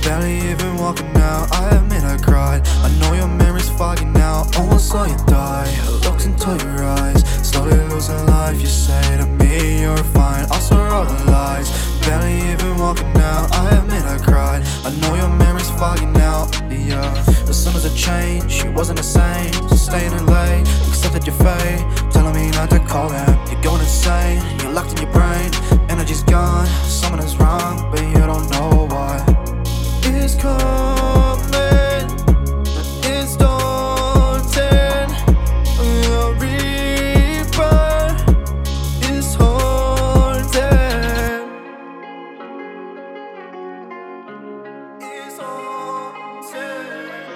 barely even walking now. I admit I cried. I know your memory's foggy now. Almost saw you die. I looked into your eyes, slowly losing life. You say to me you're fine. I saw all the lies. Barely even walking now. I admit I cried. I know your memory's foggy now. Yeah. As soon as I changed, she wasn't the same. So staying in late, accepted your fate, telling me not to call him. You're going insane. You're locked in your brain. Energy's gone. Something is wrong, but you don't know why. It's coming, it's daunting. The reaper is haunted. It's haunted.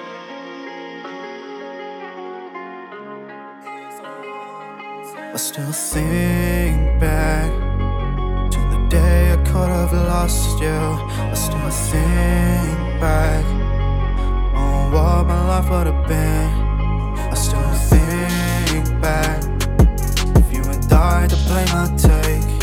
I still think back to the day I could have lost you. I still think back on what my life would have been. I still think back if you and I to blame I take.